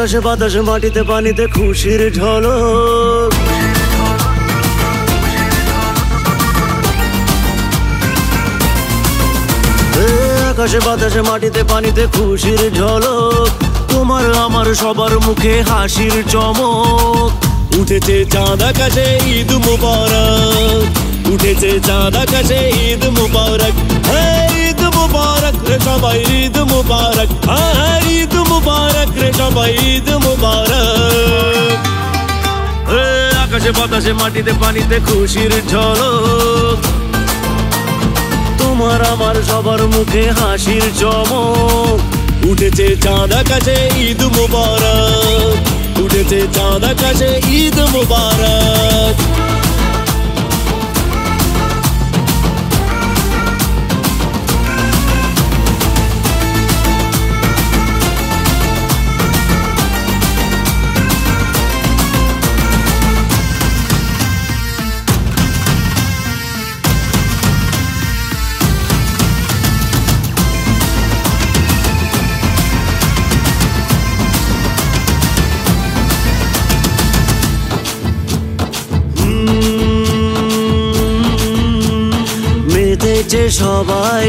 আকাশে বাতাসে মাটিতে পানিতে খুশির ঝলক। আকাশে বাতাসে মাটিতে পানিতে খুশির ঝলক, তোমার আমার সবার মুখে হাসির চমক। উঠেছে চাঁদ আকাশে ঈদ মুবারক, উঠেছে চাঁদ আকাশে ঈদ মুবারক। ঈদ মুবারক রে সবাই ঈদ মুবারক, ঈদ মুবারক রে সবাই ঈদ মুবারক। আকাশে বাতাসে মাটিতে পানিতে খুশির ঝলক, তোমার আমার সবার মুখে হাসির চমক। উঠেছে চাঁদ আকাশে ঈদ মুবারক, উঠেছে চাঁদ আকাশে ঈদ মুবারক। মেতেছে সবাই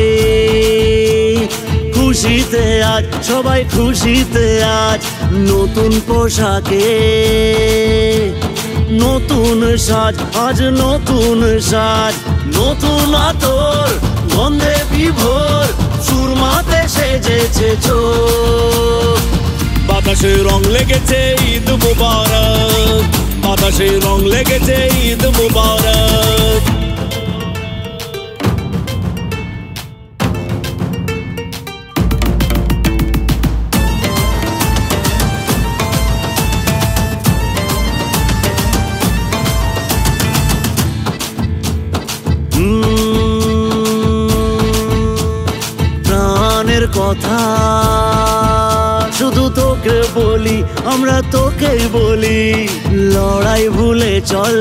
খুশিতে আজ, সবাই খুশিতে আজ। নতুন পোশাকে নতুন সাজ, আজ নতুন সাজ। নতুন আতর গন্ধে বিভোর, সুরমাতে সেজেছে চোখ। বাতাসে রং লেগেছে ঈদ মুবারক, বাতাসে রং লেগেছে ঈদ মুবারক। প্রাণের কথা শুধু তোকে বলি, আমরা তোকেই বলি। লড়াই ভুলে চল,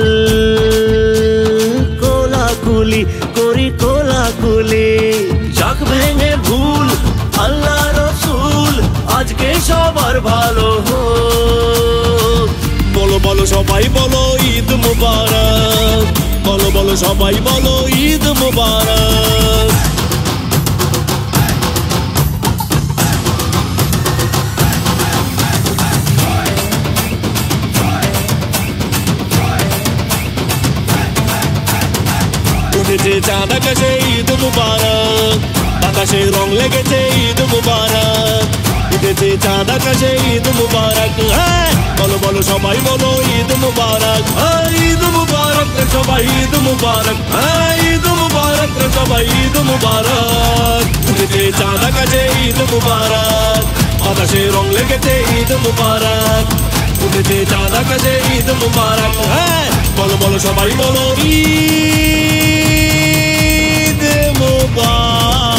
কোলাকুলি করি কোলাকুলি। যাক ভেঙে ভুল আল্লাহ রসুল, আজকে সবার ভালো হোক। বলো বলো সবাই বলো ঈদ মুবারক, বলো বলো সবাই বলো ঈদ মুবারক। উঠেছে চাঁদ আকাশে ঈদ মুবারক, আকাশে রং লেগেছে ঈদ মুবারক। উঠেছে চাঁদ আকাশে ঈদ মুবারক। বলো বলো সবাই বলো ঈদ মুবারক, ঈদ মুবারক রে সবাই ঈদ মুবারক, ঈদ মুবারক রে সবাই ঈদ মুবারক। উঠেছে চাঁদ আকাশে ঈদ মুবারক, আকাশে রং লেগেছে ঈদ মুবারক। উঠেছে চাঁদ আকাশে ঈদ মুবারক। বলো বলো সবাই বলো ঈদ মুবারক।